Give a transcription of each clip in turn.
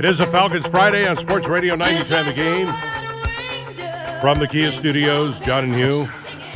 It is a Falcons Friday on Sports Radio 90.10 The Game. From the Kia Studios, John and Hugh.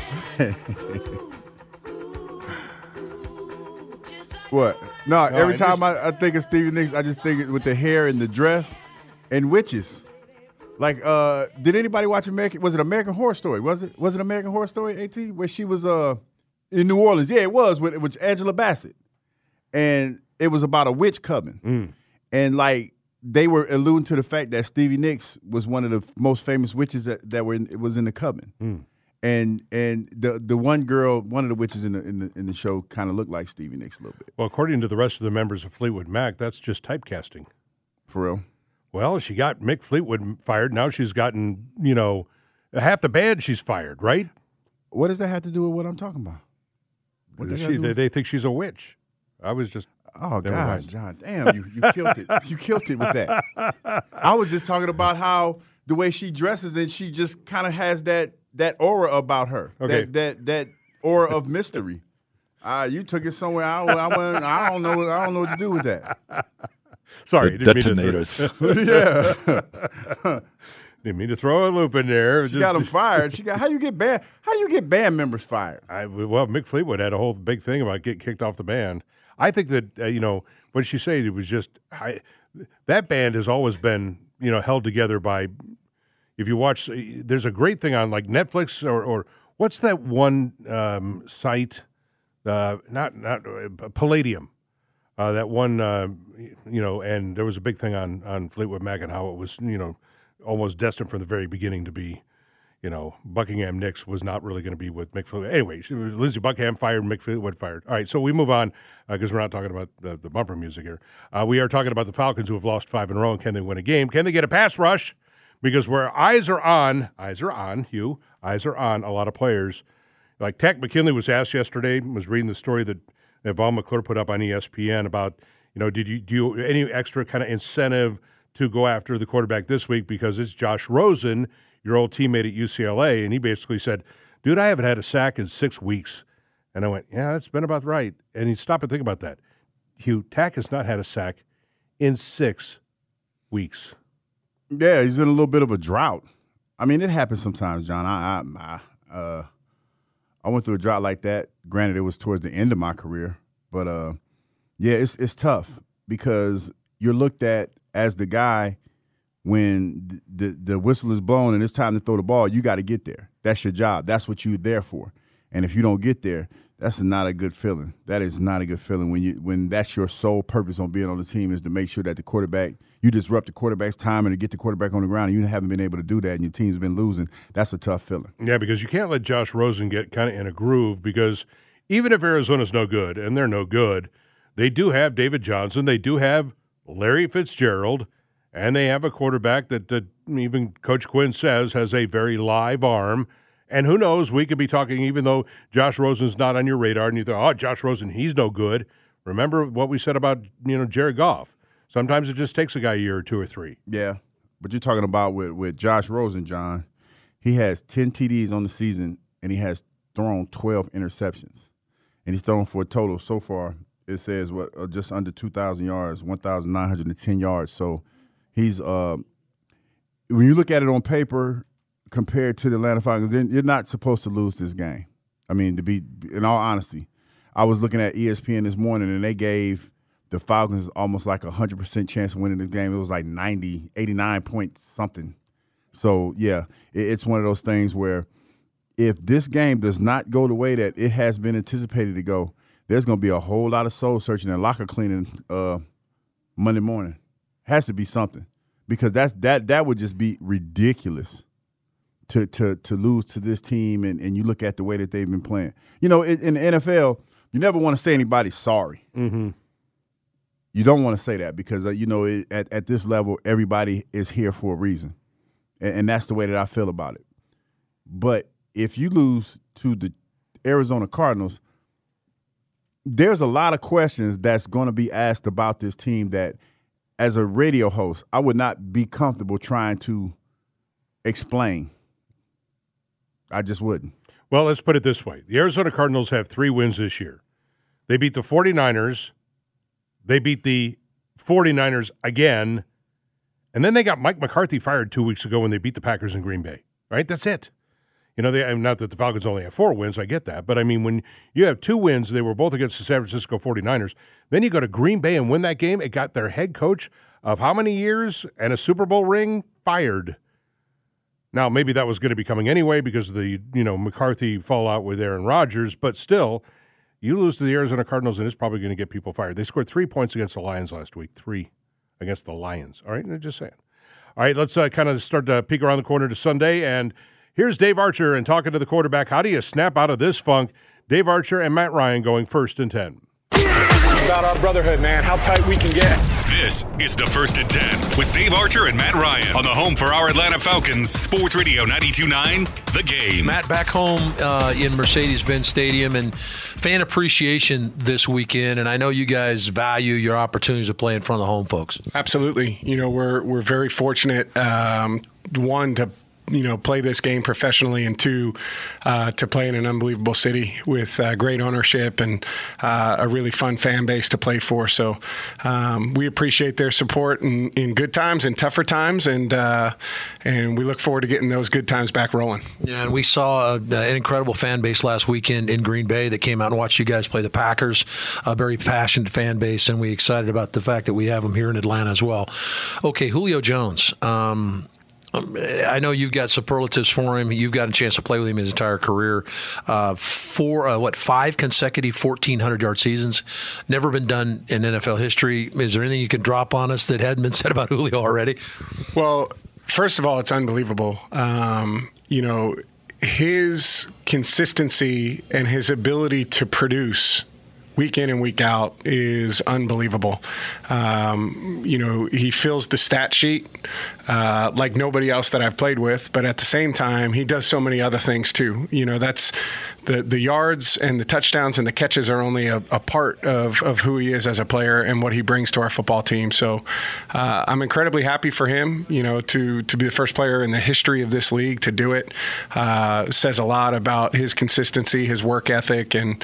What? No, every time I think of Stevie Nicks, I just think it with the hair and the dress and witches. Like, did anybody watch American Horror Story? Was it American Horror Story, AT? Where she was in New Orleans. Yeah, it was with Angela Bassett. And it was about a witch coven. And like they were alluding to the fact that Stevie Nicks was one of the most famous witches that was in the coven. And the one girl, one of the witches in the show kind of looked like Stevie Nicks a little bit. Well, according to the rest of the members of Fleetwood Mac, that's just typecasting. For real? Well, she got Mick Fleetwood fired. Now she's gotten, half the band she's fired, right? What does that have to do with what I'm talking about? They think she's a witch. I was just... Oh, gosh, John. Damn, you killed it. You killed it with that. I was just talking about how the way she dresses and she just kind of has that aura about her. Okay. That aura of mystery. You took it somewhere. I don't know what to do with that. Sorry. The detonators. Yeah. Didn't mean to throw a loop in there. She got them fired. How do you get band members fired? Mick Fleetwood had a whole big thing about getting kicked off the band. I think that, what did she say? It was just, that band has always been, held together by, if you watch, there's a great thing on like Netflix or what's that one site, not Palladium, that one, and there was a big thing on Fleetwood Mac and how it was, almost destined from the very beginning to be, Buckingham Nicks was not really going to be with Mick Fleetwood. Anyway, Lindsey Buckingham fired, Mick Fleetwood fired. All right, so we move on because we're not talking about the bumper music here. We are talking about the Falcons who have lost 5 in a row, and can they win a game? Can they get a pass rush? Because where eyes are on, Hugh, eyes are on a lot of players. Like Takk McKinley was asked yesterday, was reading the story that Von McClure put up on ESPN about, do you any extra kind of incentive to go after the quarterback this week because it's Josh Rosen, your old teammate at UCLA, and he basically said, dude, I haven't had a sack in 6 weeks. And I went, yeah, that's been about right. And he stopped and think about that. Hugh, Takk has not had a sack in 6 weeks. Yeah, he's in a little bit of a drought. I mean, it happens sometimes, John. I went through a drought like that. Granted, it was towards the end of my career. But, yeah, it's tough because you're looked at as the guy when the whistle is blown and it's time to throw the ball, you got to get there. That's your job. That's what you're there for. And if you don't get there, that's not a good feeling. That is not a good feeling when that's your sole purpose on being on the team is to make sure that the quarterback, you disrupt the quarterback's time and to get the quarterback on the ground, and you haven't been able to do that and your team's been losing. That's a tough feeling. Yeah, because you can't let Josh Rosen get kind of in a groove because even if Arizona's no good, and they're no good, they do have David Johnson, they do have Larry Fitzgerald, and they have a quarterback that even Coach Quinn says has a very live arm. And who knows, we could be talking, even though Josh Rosen's not on your radar, and you thought, oh, Josh Rosen, he's no good. Remember what we said about, Jared Goff. Sometimes it just takes a guy a year or 2 or 3. Yeah, but you're talking about with Josh Rosen, John, he has 10 TDs on the season, and he has thrown 12 interceptions. And he's thrown for a total so far, it says, just under 2,000 yards, 1,910 yards. So he's when you look at it on paper compared to the Atlanta Falcons, then you're not supposed to lose this game. I mean, to be in all honesty, I was looking at ESPN this morning, and they gave the Falcons almost like 100% chance of winning this game. It was like 90, 89 point something. So, yeah, it's one of those things where if this game does not go the way that it has been anticipated to go, there's going to be a whole lot of soul searching and locker cleaning Monday morning. Has to be something because that would just be ridiculous to lose to this team and you look at the way that they've been playing. In the NFL, you never want to say anybody's sorry. Mm-hmm. You don't want to say that because, at this level, everybody is here for a reason. And that's the way that I feel about it. But if you lose to the Arizona Cardinals, there's a lot of questions that's going to be asked about this team that, as a radio host, I would not be comfortable trying to explain. I just wouldn't. Well, let's put it this way. The Arizona Cardinals have 3 wins this year. They beat the 49ers. They beat the 49ers again. And then they got Mike McCarthy fired 2 weeks ago when they beat the Packers in Green Bay, right? That's it. Not that the Falcons only have 4 wins, I get that. But, I mean, when you have 2 wins, they were both against the San Francisco 49ers. Then you go to Green Bay and win that game. It got their head coach of how many years and a Super Bowl ring fired. Now, maybe that was going to be coming anyway because of the, McCarthy fallout with Aaron Rodgers. But still, you lose to the Arizona Cardinals, and it's probably going to get people fired. They scored 3 points against the Lions last week. 3 against the Lions. All right? I'm just saying. All right, let's kind of start to peek around the corner to Sunday. And here's Dave Archer and talking to the quarterback. How do you snap out of this funk? Dave Archer and Matt Ryan going 1st and 10. About our brotherhood, man, how tight we can get. This is the 1st and 10 with Dave Archer and Matt Ryan on the home for our Atlanta Falcons, Sports Radio 92.9, The Game. Matt, back home in Mercedes-Benz Stadium and fan appreciation this weekend, and I know you guys value your opportunities to play in front of the home folks. Absolutely. We're very fortunate, one, to play this game professionally, and 2, to play in an unbelievable city with great ownership and a really fun fan base to play for. So we appreciate their support in good times and tougher times, and we look forward to getting those good times back rolling. Yeah, and we saw an incredible fan base last weekend in Green Bay that came out and watched you guys play the Packers, a very passionate fan base, and we're excited about the fact that we have them here in Atlanta as well. Okay, Julio Jones. I know you've got superlatives for him. You've got a chance to play with him his entire career. 5 consecutive 1,400-yard seasons. Never been done in NFL history. Is there anything you can drop on us that hadn't been said about Julio already? Well, first of all, it's unbelievable. His consistency and his ability to produce week in and week out is unbelievable. He fills the stat sheet like nobody else that I've played with, but at the same time, he does so many other things too. That's the yards and the touchdowns and the catches are only a part of who he is as a player and what he brings to our football team. So I'm incredibly happy for him, to be the first player in the history of this league to do it. Says a lot about his consistency, his work ethic, and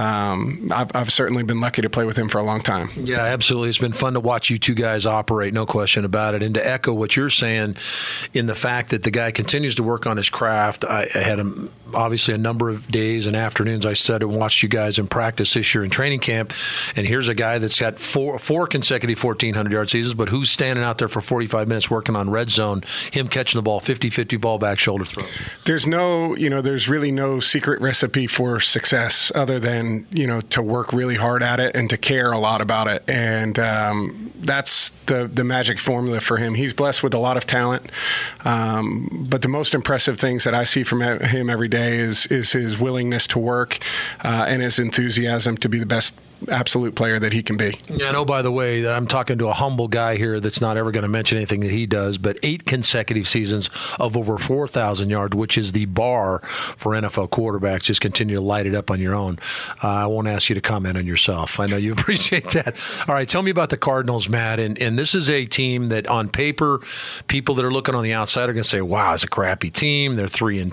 I've certainly been lucky to play with him for a long time. Yeah, absolutely. It's been fun to watch you two guys operate, no question about it. And to echo what you're saying in the fact that the guy continues to work on his craft. I had obviously a number of days and afternoons I studied and watched you guys in practice this year in training camp. And here's a guy that's got four consecutive 1,400-yard seasons, but who's standing out there for 45 minutes working on red zone, him catching the ball 50-50 ball back shoulder throws. There's really no secret recipe for success other than, to work really hard at it and to care a lot about it. And that's the magic formula for him. He's blessed with a lot of talent. But the most impressive things that I see from him every day is his willingness to work and his enthusiasm to be the best absolute player that he can be. Yeah, no, by the way, I'm talking to a humble guy here that's not ever going to mention anything that he does, but 8 consecutive seasons of over 4,000 yards, which is the bar for NFL quarterbacks. Just continue to light it up on your own. I won't ask you to comment on yourself. I know you appreciate that. All right, tell me about the Cardinals, Matt. And this is a team that on paper, people that are looking on the outside are going to say, wow, it's a crappy team. They're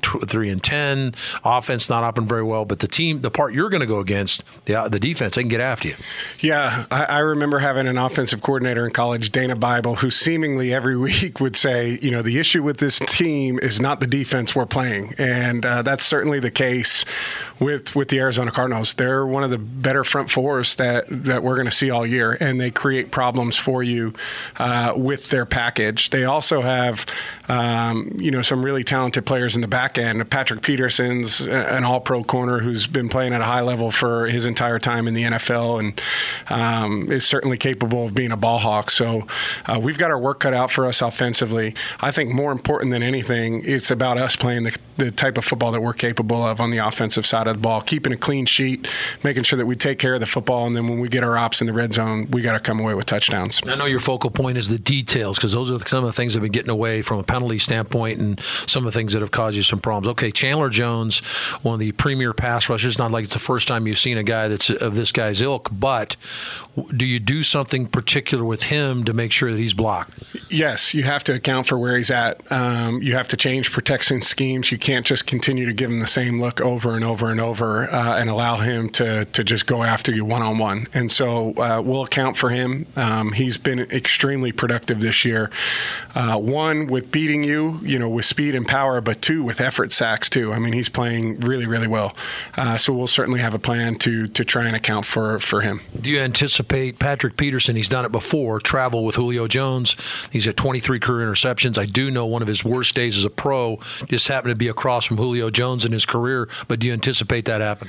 3-10. Offense not operating very well. But the part you're going to go against, the defense, they can get after you. Yeah, I remember having an offensive coordinator in college, Dana Bible, who seemingly every week would say, the issue with this team is not the defense we're playing. And that's certainly the case with the Arizona Cardinals. They're one of the better front fours that we're going to see all year, and they create problems for you with their package. They also have some really talented players in the back end. Patrick Peterson's an all-pro corner who's been playing at a high level for his entire time in the NFL and is certainly capable of being a ball hawk. So we've got our work cut out for us offensively. I think more important than anything, it's about us playing the type of football that we're capable of on the offensive side of the ball, keeping a clean sheet, making sure that we take care of the football, and then when we get our ops in the red zone, we got to come away with touchdowns. I know your focal point is the details because those are some of the things that have been getting away from a penalty standpoint and some of the things that have caused you some problems. Okay, Chandler Jones, one of the premier pass rushers. Not like it's the first time you've seen a guy that's of this guy's ilk, but do you do something particular with him to make sure that he's blocked? Yes, you have to account for where he's at. You have to change protection schemes. You can't just continue to give him the same look over and over and over and allow him to just go after you one-on-one. And so we'll account for him. He's been extremely productive this year. One, with beating you, with speed and power, but two, with effort sacks too. I mean, he's playing really, really well. So we'll certainly have a plan to try and account for him. Do you anticipate Patrick Peterson, he's done it before, travel with Julio Jones? He's had 23 career interceptions. I do know one of his worst days as a pro just happened to be across from Julio Jones in his career, but do you anticipate that happening?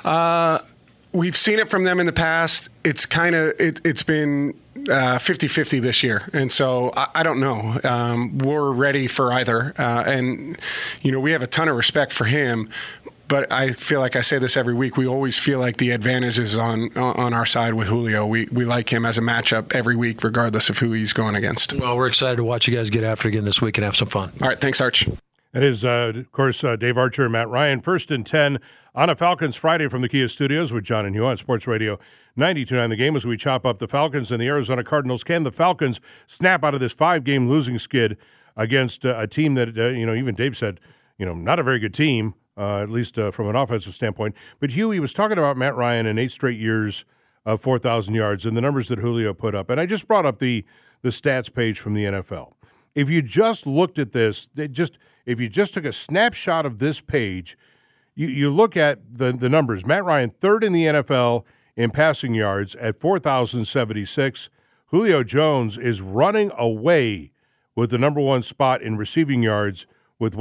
We've seen it from them in the past. It's kind of it's been 50-50 this year, and so I don't know. We're ready for either, and we have a ton of respect for him. But I feel like I say this every week. We always feel like the advantage is on our side with Julio. We like him as a matchup every week, regardless of who he's going against. Well, we're excited to watch you guys get after it again this week and have some fun. All right, thanks, Arch. It is, of course, Dave Archer and Matt Ryan. 1st and 10 on a Falcons Friday from the Kia Studios with John and Hugh on Sports Radio 92.9 The Game as we chop up the Falcons and the Arizona Cardinals. Can the Falcons snap out of this 5-game losing skid against a team that, even Dave said, not a very good team, at least from an offensive standpoint. But Hugh, he was talking about Matt Ryan in 8 straight years of 4,000 yards and the numbers that Julio put up. And I just brought up the stats page from the NFL. If you just looked at this, if you just took a snapshot of this page, you look at the numbers. Matt Ryan, 3rd in the NFL in passing yards at 4,076. Julio Jones is running away with the number 1 spot in receiving yards with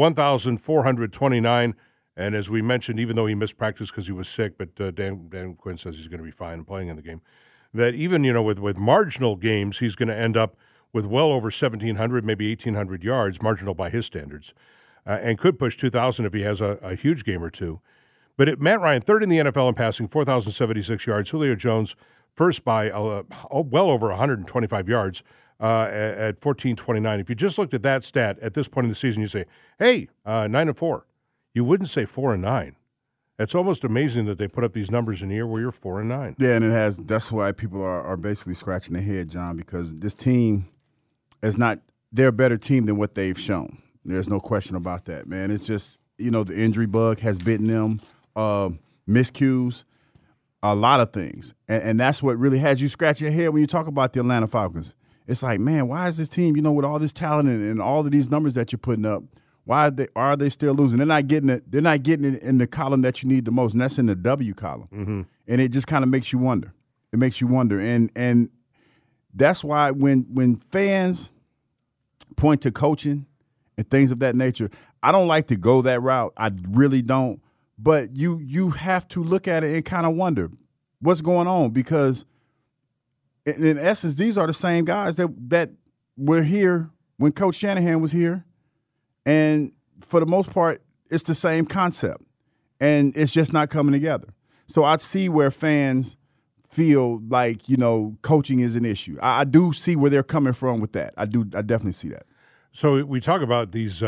1,429. And as we mentioned, even though he missed practice because he was sick, but Dan Quinn says he's going to be fine playing in the game, that even, with marginal games, he's going to end up with well over 1,700, maybe 1,800 yards, marginal by his standards, and could push 2,000 if he has a huge game or two. But Matt Ryan, 3rd in the NFL in passing, 4,076 yards. Julio Jones, first by well over 125 yards at 1,429. If you just looked at that stat at this point in the season, you say, hey, 9-4. You wouldn't say 4-9. It's almost amazing that they put up these numbers in a year where you're 4-9. Yeah, and that's why people are basically scratching their head, John, because this team is not – they're a better team than what they've shown. There's no question about that, man. It's just, the injury bug has bitten them, miscues, a lot of things. And that's what really has you scratch your head when you talk about the Atlanta Falcons. It's like, man, why is this team, with all this talent and all of these numbers that you're putting up, why are they still losing? They're not getting it. They're not getting it in the column that you need the most, and that's in the W column. Mm-hmm. And it just kind of makes you wonder. It makes you wonder, and that's why when fans point to coaching and things of that nature, I don't like to go that route. I really don't. But you have to look at it and kind of wonder what's going on, because in essence, these are the same guys that were here when Coach Shanahan was here. And for the most part, it's the same concept, and it's just not coming together. So I see where fans feel like, coaching is an issue. I do see where they're coming from with that. I definitely see that. So we talk about these,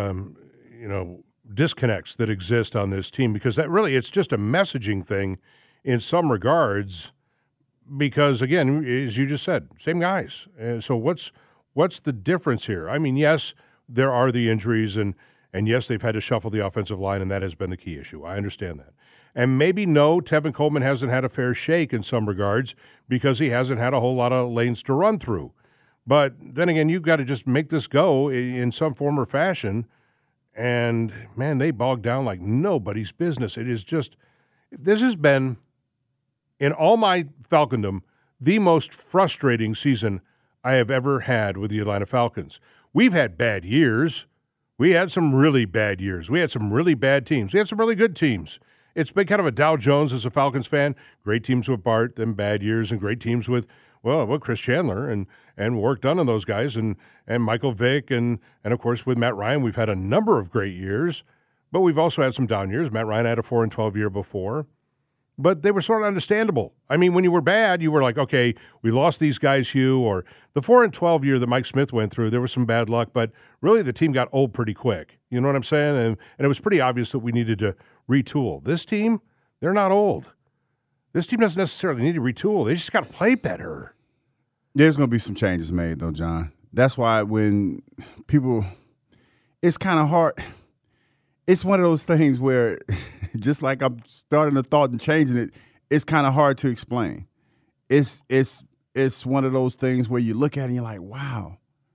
disconnects that exist on this team, because that really, it's just a messaging thing in some regards, because, again, as you just said, same guys. So what's the difference here? I mean, yes, there are the injuries, and yes, they've had to shuffle the offensive line, and that has been the key issue. I understand that. And maybe, no, Tevin Coleman hasn't had a fair shake in some regards because he hasn't had a whole lot of lanes to run through. But then again, you've got to just make this go in some form or fashion. And, man, they bogged down like nobody's business. It is just – this has been, in all my Falcondom, the most frustrating season I have ever had with the Atlanta Falcons. We've had bad years. We had some really bad years. We had some really bad teams. We had some really good teams. It's been kind of a Dow Jones as a Falcons fan. Great teams with Bart, then bad years, and great teams with Chris Chandler and work done on those guys, and Michael Vick, and of course with Matt Ryan, we've had a number of great years, but we've also had some down years. Matt Ryan had a 4-12 year before. but they were sort of understandable. I mean, when you were bad, you were like, okay, we lost these guys, Hugh, or the 4-12 year that Mike Smith went through, there was some bad luck, but really the team got old pretty quick. You know what I'm saying? And it was pretty obvious that we needed to retool. This team, they're not old. This team doesn't necessarily need to retool. They just got to play better. There's going to be some changes made, though, John. That's why when people – it's kind of hard. It's one of those things where just like I'm starting a thought and changing it, it's kind of hard to explain. It's one of those things where you look at it and you're like, wow.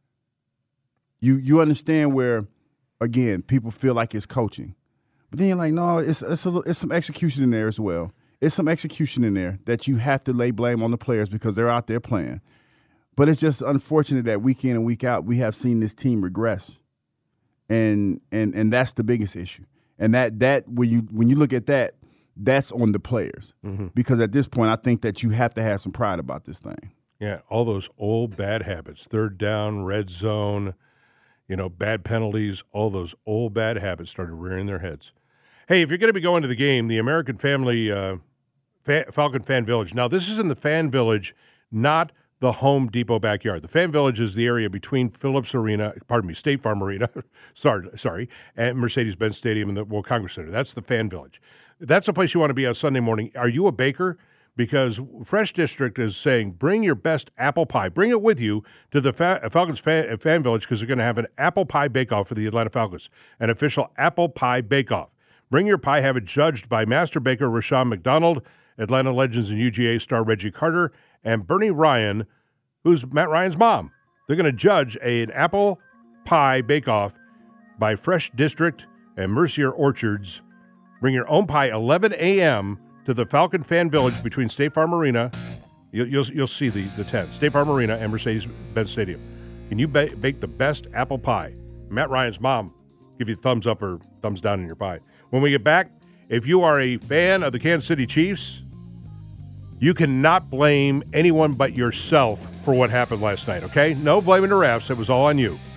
You understand where, again, people feel like it's coaching. But then you're like, no, it's some execution in there as well. It's some execution in there that you have to lay blame on the players because they're out there playing. But it's just unfortunate that week in and week out we have seen this team regress. And that's the biggest issue. And that when you look at that, that's on the players. Mm-hmm. Because at this point I think that you have to have some pride about this thing. Yeah, all those old bad habits, third down, red zone, bad penalties, all those old bad habits started rearing their heads. Hey, if you're going to be going to the game, the American Family Falcon Fan Village. Now, this is in the Fan Village, not the Home Depot backyard. The Fan Village is the area between State Farm Arena, sorry, and Mercedes-Benz Stadium and the World Congress Center. That's the Fan Village. That's a place you want to be on Sunday morning. Are you a baker? Because Fresh District is saying, bring your best apple pie. Bring it with you to the Falcons Fan Village because they're going to have an apple pie bake-off for the Atlanta Falcons, an official apple pie bake-off. Bring your pie, have it judged by master baker Rashawn McDonald, Atlanta Legends and UGA star Reggie Carter, and Bernie Ryan, who's Matt Ryan's mom. They're going to judge an apple pie bake-off by Fresh District and Mercier Orchards. Bring your own pie 11 a.m. to the Falcon Fan Village between State Farm Arena. You'll see the tent. State Farm Arena and Mercedes-Benz Stadium. Can you bake the best apple pie? Matt Ryan's mom give you a thumbs up or thumbs down in your pie. When we get back, if you are a fan of the Kansas City Chiefs, you cannot blame anyone but yourself for what happened last night, okay? No blaming the refs. It was all on you.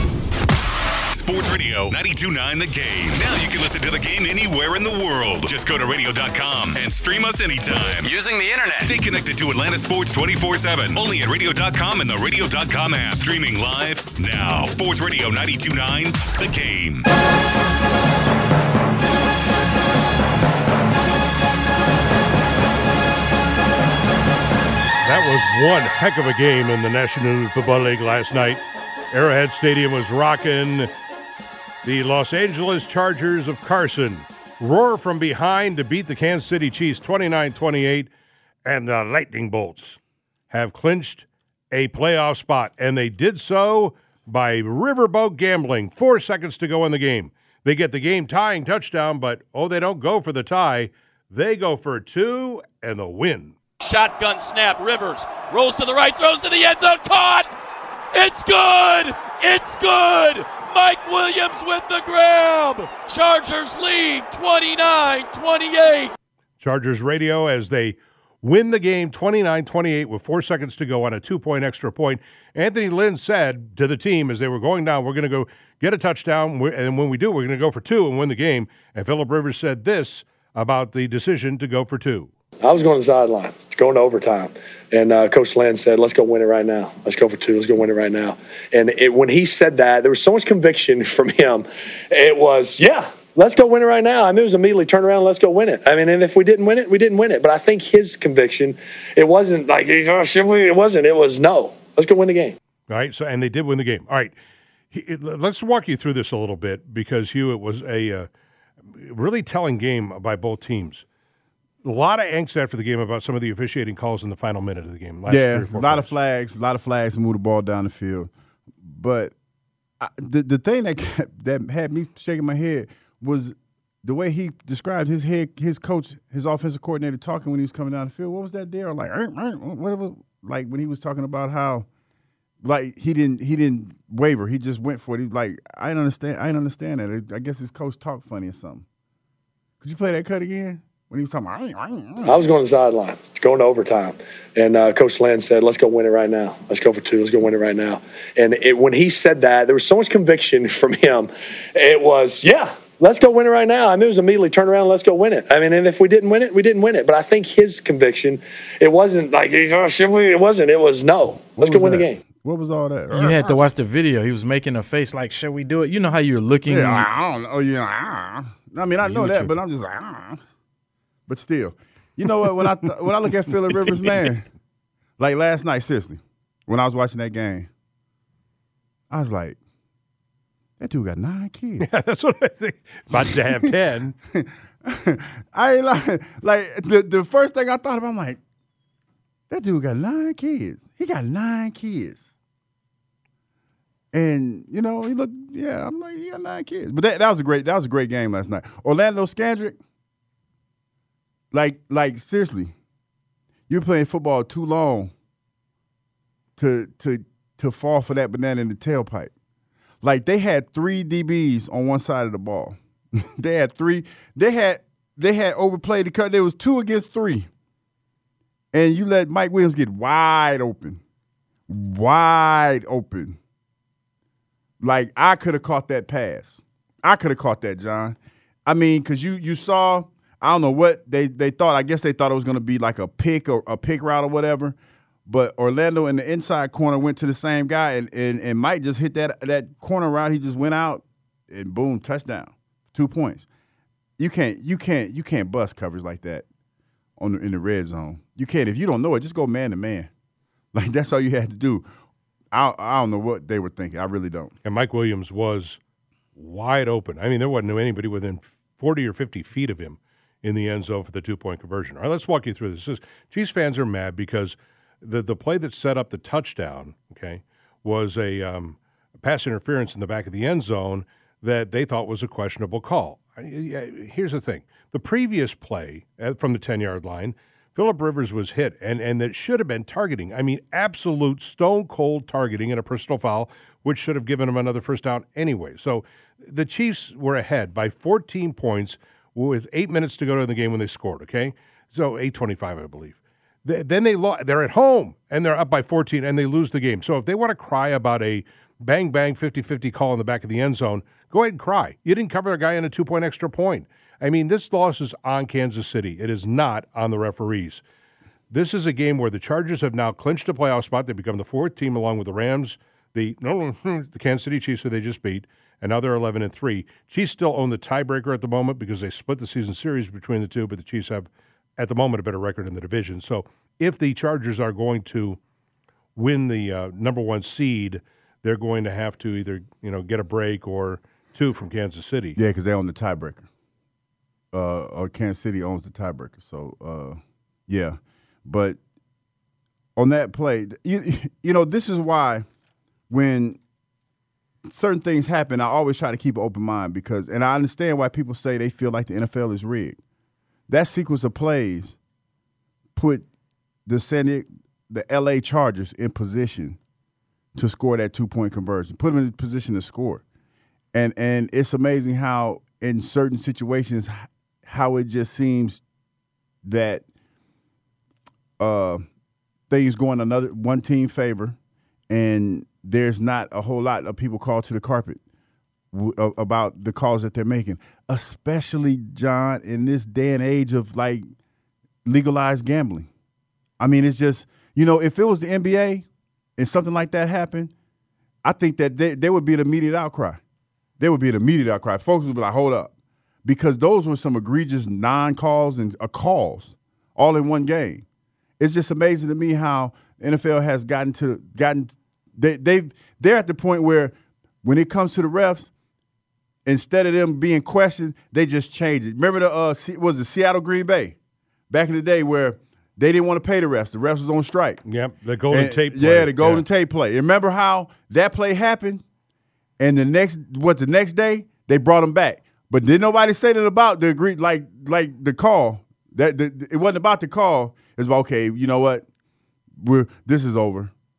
Sports Radio 92.9 The Game. Now you can listen to the game anywhere in the world. Just go to radio.com and stream us anytime. Using the internet. Stay connected to Atlanta Sports 24/7. Only at radio.com and the radio.com app. Streaming live now. Sports Radio 92.9 The Game. That was one heck of a game in the National Football League last night. Arrowhead Stadium was rocking. The Los Angeles Chargers of Carson roar from behind to beat the Kansas City Chiefs 29-28, and the Lightning Bolts have clinched a playoff spot, and they did so by riverboat gambling. 4 seconds to go in the game. They get the game-tying touchdown, but, they don't go for the tie. They go for 2 and the win. Shotgun snap, Rivers rolls to the right, throws to the end zone, caught! It's good! It's good! Mike Williams with the grab! Chargers lead 29-28. Chargers radio as they win the game 29-28 with 4 seconds to go on a 2-point extra point. Anthony Lynn said to the team as they were going down, we're going to go get a touchdown, and when we do, we're going to go for 2 and win the game. And Phillip Rivers said this about the decision to go for 2. I was going to the sideline, going to overtime. And Coach Lynn said, let's go win it right now. Let's go for 2. Let's go win it right now. And when he said that, there was so much conviction from him. It was, let's go win it right now. I mean, it was immediately turn around and let's go win it. I mean, and if we didn't win it, we didn't win it. But I think his conviction, it wasn't like, it wasn't. It was, no, let's go win the game. All right, and they did win the game. All right, let's walk you through this a little bit because, Hugh, it was a really telling game by both teams. A lot of angst after the game about some of the officiating calls in the final minute of the game. A lot of flags to move the ball down the field. But the thing that had me shaking my head was the way he described his coach, his offensive coordinator talking when he was coming down the field. What was that there? Like, whatever. Like when he was talking about how, like he didn't waver. He just went for it. He was like, I didn't understand that. I guess his coach talked funny or something. Could you play that cut again? When he was talking about, I was going to the sideline, going to overtime. And Coach Lynn said, let's go win it right now. Let's go for 2. Let's go win it right now. And when he said that, there was so much conviction from him. It was, let's go win it right now. I mean, it was immediately turn around, let's go win it. I mean, and if we didn't win it, we didn't win it. But I think his conviction, it wasn't like, should we? It wasn't. It was no. Let's go win the game. What was all that? You had to watch the video. He was making a face like, should we do it? You know how you're looking. Yeah, I don't know. Oh, yeah. I mean, I know that, but I'm just like, But still, you know what? When I look at Phillip Rivers, man, like last night, seriously, when I was watching that game, I was like, that dude got 9 kids. Yeah, that's what I think. About to have 10. I ain't like the first thing I thought about, I'm like, that dude got 9 kids. He got 9 kids. And, you know, he looked, yeah, I'm like, he got 9 kids. But that was a great game last night. Orlando Scandrick, like seriously, you're playing football too long to fall for that banana in the tailpipe. Like, they had 3 DBs on one side of the ball. They had 3. They had overplayed the cut. There was 2 against 3. And you let Mike Williams get wide open. Wide open. Like, I could have caught that pass. I could have caught that, John. I mean, because you saw, I don't know what they thought. I guess they thought it was going to be like a pick or a pick route or whatever. But Orlando in the inside corner went to the same guy, and Mike just hit that corner route. He just went out, and boom, touchdown, 2 points. You can't bust coverage like that in the red zone. You can't. If you don't know it, just go man to man. Like, that's all you had to do. I don't know what they were thinking. I really don't. And Mike Williams was wide open. I mean, there wasn't anybody within 40 or 50 feet of him in the end zone for the 2-point conversion. All right, let's walk you through this. Chiefs fans are mad because the play that set up the touchdown, okay, was a pass interference in the back of the end zone that they thought was a questionable call. Here's the thing. The previous play from the 10-yard line, Phillip Rivers was hit, and that should have been targeting. I mean, absolute stone-cold targeting and a personal foul, which should have given him another first down anyway. So the Chiefs were ahead by 14 points with 8 minutes to go in the game when they scored, okay? So 8:25, I believe. Then they're at home, and they're up by 14, and they lose the game. So if they want to cry about a bang-bang 50-50 call in the back of the end zone, go ahead and cry. You didn't cover a guy in a 2-point extra point. I mean, this loss is on Kansas City. It is not on the referees. This is a game where the Chargers have now clinched a playoff spot. They become the 4th team along with the Rams, the Kansas City Chiefs, who they just beat, and now they're 11-3. Chiefs still own the tiebreaker at the moment because they split the season series between the two, but the Chiefs have, at the moment, a better record in the division. So if the Chargers are going to win the number 1 seed, they're going to have to either get a break or 2 from Kansas City. Yeah, because they own the tiebreaker. Or Kansas City owns the tiebreaker. So, yeah. But on that play, you know, this is why when certain things happen, I always try to keep an open mind and I understand why people say they feel like the NFL is rigged. That sequence of plays put the LA Chargers in position to score that 2-point conversion, put them in position to score. And it's amazing how in certain situations, how it just seems that things go in one team favor, and there's not a whole lot of people called to the carpet about the calls that they're making, especially, John, in this day and age of, like, legalized gambling. I mean, it's just, if it was the NBA and something like that happened, I think that there would be an immediate outcry. There would be an immediate outcry. Folks would be like, hold up. Because those were some egregious non-calls and calls all in one game. It's just amazing to me how the NFL has they're at the point where when it comes to the refs, instead of them being questioned, they just change it. Remember was it Seattle Green Bay back in the day where they didn't want to pay the refs. The refs was on strike. Yep, the golden tape play. Yeah, the golden tape play. And remember how that play happened? And the next day they brought them back. But didn't nobody say that about the like the call? It wasn't about the call. It's about, okay, you know what? This is over.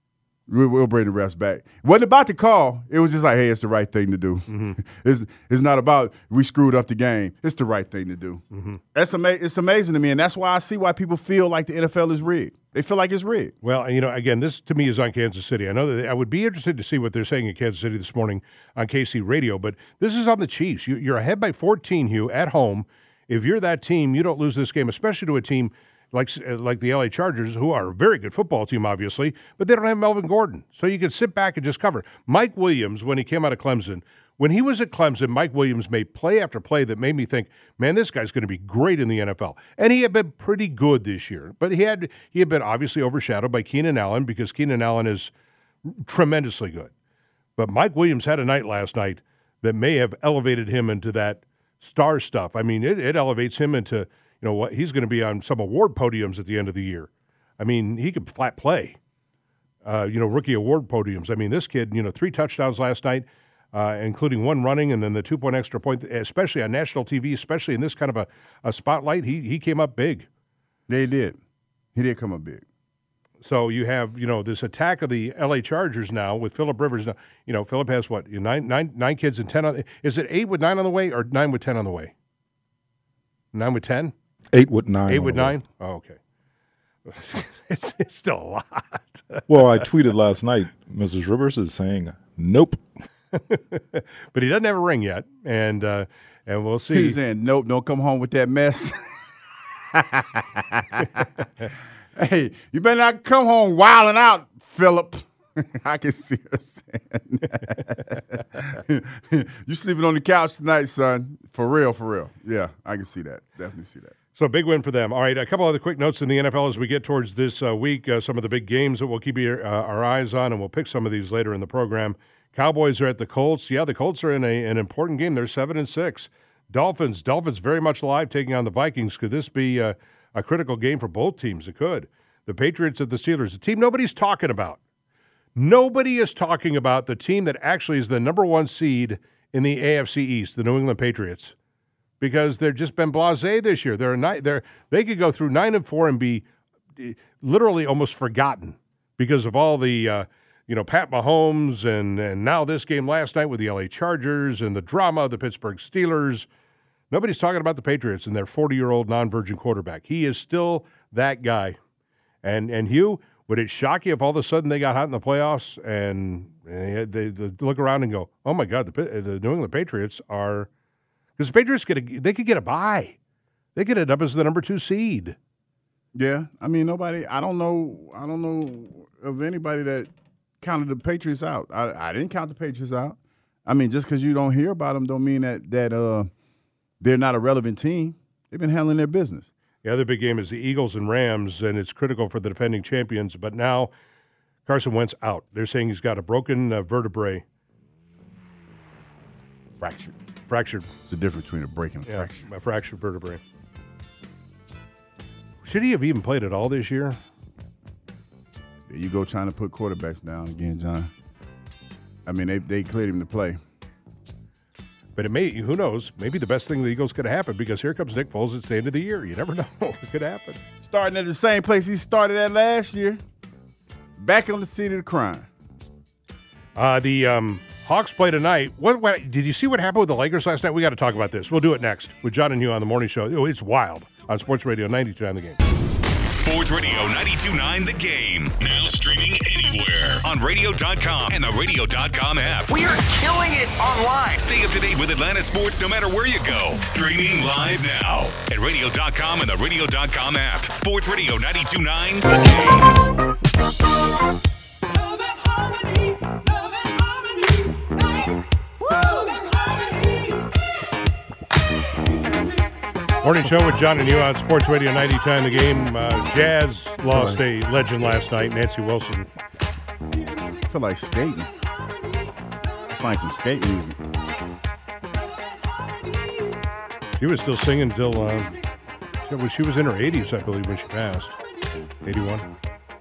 We'll bring the refs back. Wasn't about the call. It was just like, hey, it's the right thing to do. Mm-hmm. It's not about we screwed up the game. It's the right thing to do. Mm-hmm. It's amazing to me, and that's why I see why people feel like the NFL is rigged. They feel like it's rigged. Well, again, this to me is on Kansas City. I know that I would be interested to see what they're saying in Kansas City this morning on KC Radio, but this is on the Chiefs. You're ahead by 14, Hugh, at home. If you're that team, you don't lose this game, especially to a team like the LA Chargers, who are a very good football team, obviously, but they don't have Melvin Gordon. So you can sit back and just cover. Mike Williams, when he came out of Clemson, when he was at Clemson, Mike Williams made play after play that made me think, man, this guy's going to be great in the NFL. And he had been pretty good this year. But he had been obviously overshadowed by Keenan Allen because Keenan Allen is tremendously good. But Mike Williams had a night last night that may have elevated him into that star stuff. I mean, it elevates him into – what he's going to be on some award podiums at the end of the year. I mean, he could flat play, rookie award podiums. I mean, this kid, 3 touchdowns last night, including 1 running and then the 2-point extra point, especially on national TV, especially in this kind of a spotlight. He came up big. They did. He did come up big. So you have, this attack of the L.A. Chargers now with Phillip Rivers. Phillip has what, 9 kids and 10 on. Is it 8 with 9 on the way or 9 with 10 on the way? 9 with 10? 8 with 9. 8 with 9? Oh, okay. It's still a lot. Well, I tweeted last night, Mrs. Rivers is saying, nope. But he doesn't have a ring yet, and we'll see. He's saying, nope, don't come home with that mess. Hey, you better not come home wilding out, Phillip. I can see her saying that. You sleeping on the couch tonight, son. For real. Yeah, I can see that. Definitely see that. So big win for them. All right, a couple other quick notes in the NFL as we get towards this week. Some of the big games that we'll keep our eyes on, and we'll pick some of these later in the program. Cowboys are at the Colts. Yeah, the Colts are in an important game. They're 7-6. Dolphins very much alive, taking on the Vikings. Could this be a critical game for both teams? It could. The Patriots at the Steelers, a team nobody's talking about. Nobody is talking about the team that actually is the number 1 seed in the AFC East, the New England Patriots, because they've just been blasé this year. They could go through 9-4 and be literally almost forgotten because of all the Pat Mahomes and now this game last night with the LA Chargers and the drama of the Pittsburgh Steelers. Nobody's talking about the Patriots and their 40-year-old non-virgin quarterback. He is still that guy. And Hugh, would it shock you if all of a sudden they got hot in the playoffs and they look around and go, oh, my God, the New England Patriots are – because the Patriots they could get a bye. They could end up as the number 2 seed. Yeah. I mean, I don't know of anybody that counted the Patriots out. I didn't count the Patriots out. I mean, just because you don't hear about them don't mean that they're not a relevant team. They've been handling their business. The other big game is the Eagles and Rams, and it's critical for the defending champions. But now Carson Wentz out. They're saying he's got a broken vertebrae. Fractured. It's the difference between a break and a fracture. A fractured vertebrae. Should he have even played at all this year? There you go trying to put quarterbacks down again, John. I mean, they cleared him to play. But who knows, maybe the best thing the Eagles could happen because here comes Nick Foles at the end of the year. You never know what could happen. Starting at the same place he started at last year. Back on the seat of the crime. The Hawks play tonight. What did you see what happened with the Lakers last night? We got to talk about this. We'll do it next with John and Hugh on the morning show. Oh, it's wild on Sports Radio 92.9 The Game. Sports Radio 92.9 The Game. Now streaming anywhere on radio.com and the radio.com app. We are killing it online. Stay up to date with Atlanta sports no matter where you go. Streaming live now at radio.com and the radio.com app. Sports Radio 92.9 The Game. Morning show with John and you on Sports Radio 90.9 The Game. Jazz lost a legend last night, Nancy Wilson. I feel like skating. It's like some skate music. She was still singing until she was in her 80s, I believe, when she passed. 81.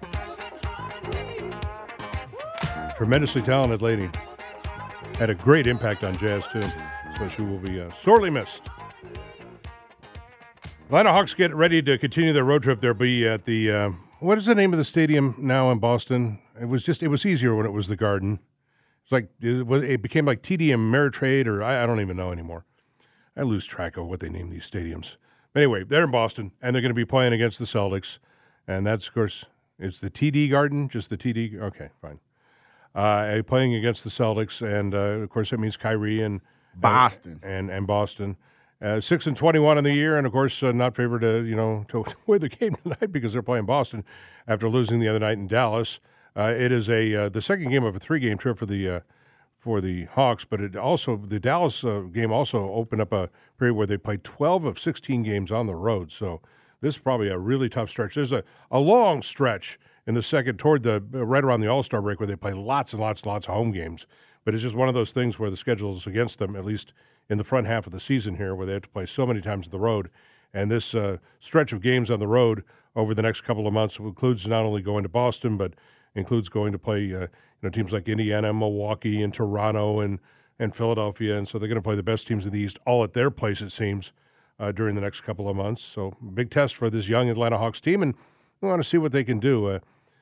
Tremendously talented lady. Had a great impact on jazz, too. So she will be sorely missed. Atlanta Hawks get ready to continue their road trip. They'll be at the what is the name of the stadium now in Boston? It was easier when it was the Garden. It's like it became like TD Ameritrade, or I don't even know anymore. I lose track of what they name these stadiums. Anyway, they're in Boston, and they're going to be playing against the Celtics, and that's, of course, it's the TD Garden, just the TD. Okay, fine. Playing against the Celtics, and of course that means Kyrie and Boston and Boston. 6-21 in the year, and of course not favored to win the game tonight because they're playing Boston after losing the other night in Dallas. It is the second game of a 3-game trip for the Hawks, but the Dallas game also opened up a period where they played 12 of 16 games on the road. So this is probably a really tough stretch. There's a long stretch in the second toward right around the All-Star break where they play lots and lots and lots of home games. But it's just one of those things where the schedule is against them, at least in the front half of the season here, where they have to play so many times on the road. And this stretch of games on the road over the next couple of months includes not only going to Boston, but includes going to play teams like Indiana, Milwaukee, and Toronto, and Philadelphia. And so they're going to play the best teams in the East all at their place, it seems, during the next couple of months. So big test for this young Atlanta Hawks team, and we want to see what they can do.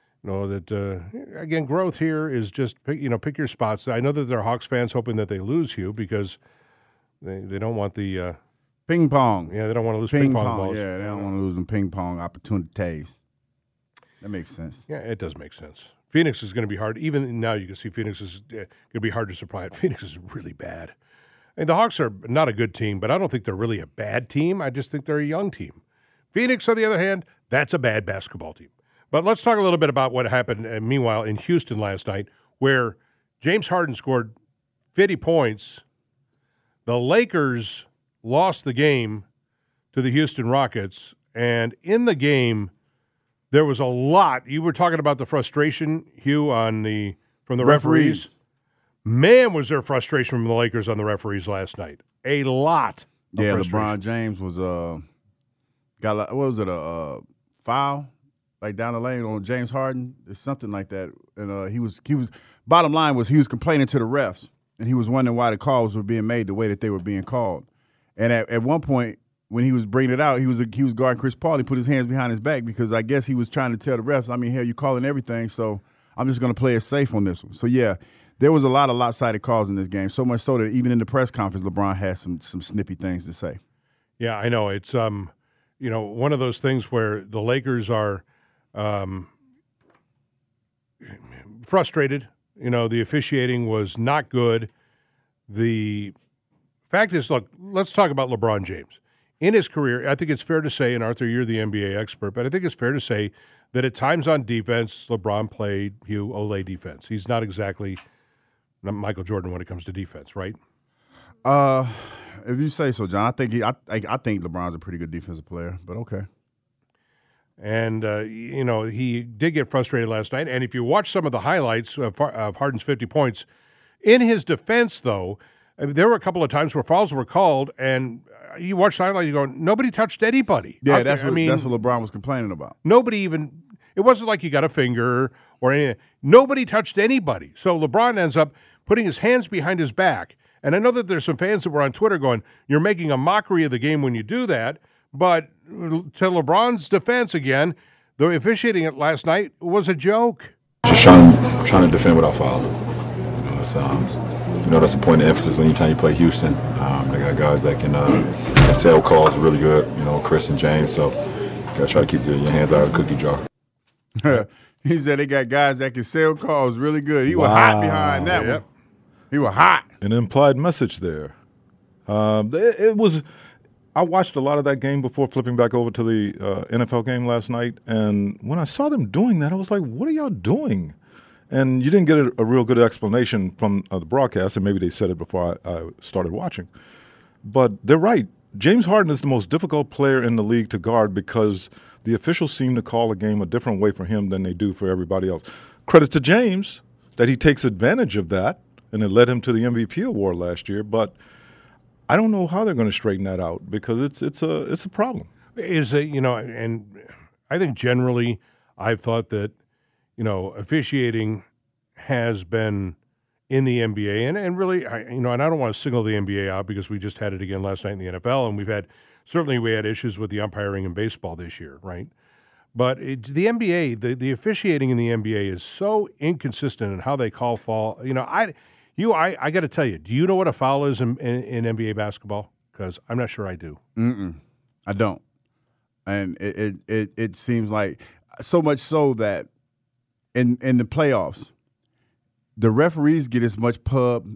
Again, growth here is just pick your spots. I know that there are Hawks fans hoping that they lose, Hugh, because they don't want the ping pong. Yeah, they don't want to lose ping pong balls. Yeah, they don't want to lose them ping pong opportunities. That makes sense. Yeah, it does make sense. Phoenix is going to be hard. Even now, you can see Phoenix is going to be hard to supply. Phoenix is really bad. And the Hawks are not a good team, but I don't think they're really a bad team. I just think they're a young team. Phoenix, on the other hand, that's a bad basketball team. But let's talk a little bit about what happened, meanwhile, in Houston last night, where James Harden scored 50 points. The Lakers lost the game to the Houston Rockets, and in the game, there was a lot. You were talking about the frustration, Hugh, from the referees. Man, was there frustration from the Lakers on the referees last night. A lot. Yeah, LeBron James was a foul? Like down the lane on James Harden, or something like that. And he was. Bottom line was he was complaining to the refs, and he was wondering why the calls were being made the way that they were being called. And at one point, when he was bringing it out, he was guarding Chris Paul. He put his hands behind his back because I guess he was trying to tell the refs, hell, you calling everything, so I'm just going to play it safe on this one. So yeah, there was a lot of lopsided calls in this game. So much so that even in the press conference, LeBron had some snippy things to say. Yeah, I know. It's one of those things where the Lakers are frustrated. The officiating was not good. The fact is, look, let's talk about LeBron James. In his career, I think it's fair to say, and Arthur, you're the NBA expert, but I think it's fair to say that at times on defense, LeBron played Ole defense. He's not exactly Michael Jordan when it comes to defense, right? If you say so, John, I think LeBron's a pretty good defensive player, but okay. And, he did get frustrated last night. And if you watch some of the highlights of Harden's 50 points, in his defense, though, there were a couple of times where fouls were called, and you watch the highlights, you go, nobody touched anybody. Yeah, that's what LeBron was complaining about. Nobody even – it wasn't like you got a finger or anything. Nobody touched anybody. So LeBron ends up putting his hands behind his back. And I know that there's some fans that were on Twitter going, you're making a mockery of the game when you do that. But to LeBron's defense again, the officiating it last night was a joke. Just trying to defend without fouling. That's a point of emphasis anytime you play Houston. They got guys that can sell calls really good. Chris and James. So you got to try to keep your hands out of the cookie jar. He said they got guys that can sell calls really good. He was hot behind that one. He was hot. An implied message there. It was. I watched a lot of that game before flipping back over to the NFL game last night, and when I saw them doing that, I was like, what are y'all doing? And you didn't get a real good explanation from the broadcast, and maybe they said it before I started watching. But they're right. James Harden is the most difficult player in the league to guard because the officials seem to call a game a different way for him than they do for everybody else. Credit to James that he takes advantage of that, and it led him to the MVP award last year, but I don't know how they're going to straighten that out because it's a problem. And I think generally I've thought that officiating has been in the NBA and really and I don't want to single the NBA out because we just had it again last night in the NFL, and we had issues with the umpiring in baseball this year, right? But the NBA, the officiating in the NBA is so inconsistent in how they call foul. I got to tell you, do you know what a foul is in NBA basketball? Because I'm not sure I do. I don't. And it seems like so much so that in the playoffs, the referees get as much pub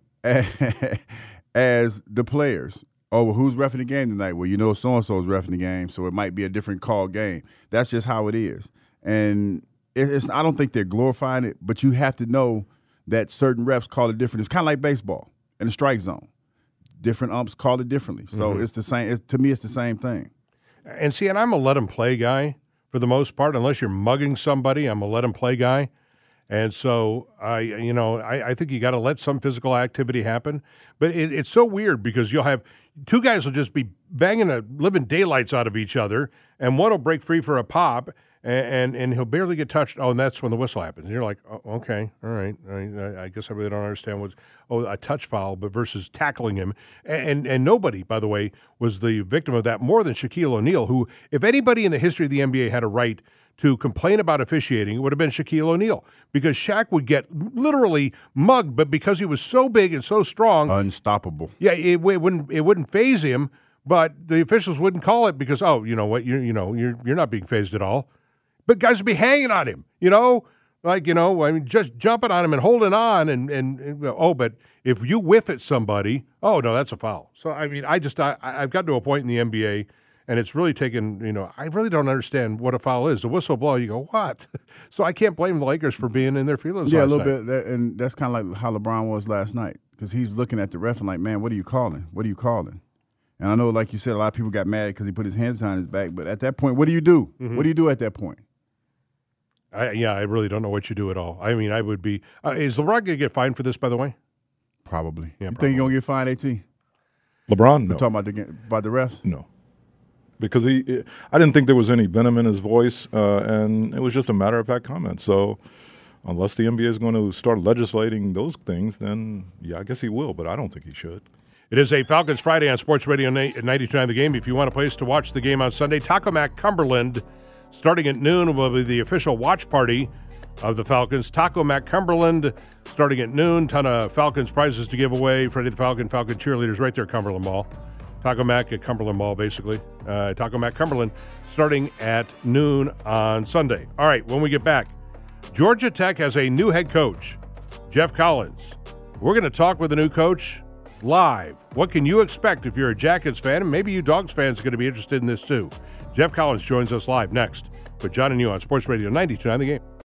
as the players. Oh, well, who's reffing the game tonight? Well, so-and-so is reffing the game, so it might be a different call game. That's just how it is. And I don't think they're glorifying it, but you have to know that certain refs call it different. It's kind of like baseball in the strike zone. Different umps call it differently. So it's the same. To me, it's the same thing. And see, I'm a let them play guy for the most part. Unless you're mugging somebody, I'm a let them play guy. And so I think you got to let some physical activity happen. But it's so weird because you'll have two guys will just be banging the living daylights out of each other, and one will break free for a pop, and he'll barely get touched. Oh, and that's when the whistle happens. And you're like, oh, okay, all right. I guess I really don't understand what's a touch foul, but versus tackling him. And nobody, by the way, was the victim of that more than Shaquille O'Neal, who, if anybody in the history of the NBA had a right to complain about officiating, it would have been Shaquille O'Neal, because Shaq would get literally mugged, but because he was so big and so strong, unstoppable. Yeah, it wouldn't faze him, but the officials wouldn't call it because you know what, you're not being fazed at all. But guys would be hanging on him, just jumping on him and holding on, but if you whiff at somebody, oh no, that's a foul. So I've got to a point in the NBA. And it's really taken, I really don't understand what a foul is. The whistle blow, you go, what? So I can't blame the Lakers for being in their feelings last night. Yeah, a little bit. And that's kind of like how LeBron was last night, because he's looking at the ref and like, man, what are you calling? What are you calling? And I know, like you said, a lot of people got mad because he put his hands behind his back. But at that point, what do you do? What do you do at that point? I really don't know what you do at all. I would be is LeBron going to get fined for this, by the way? Probably. Yeah, you think he's going to get fined, AT? LeBron, no. You're talking about the refs? No. Because I didn't think there was any venom in his voice, and it was just a matter-of-fact comment. So unless the NBA is going to start legislating those things, then, yeah, I guess he will, but I don't think he should. It is a Falcons Friday on Sports Radio 92.9 The Game. If you want a place to watch the game on Sunday, Taco Mac Cumberland, starting at noon, will be the official watch party of the Falcons. Taco Mac Cumberland, starting at noon. Ton of Falcons prizes to give away. Freddie the Falcon cheerleaders right there at Cumberland Mall. Taco Mac at Cumberland Mall, basically. Taco Mac Cumberland, starting at noon on Sunday. All right, when we get back, Georgia Tech has a new head coach, Jeff Collins. We're going to talk with the new coach live. What can you expect if you're a Jackets fan? And maybe you Dogs fans are going to be interested in this too. Jeff Collins joins us live next with John and you on Sports Radio 92.9 The Game.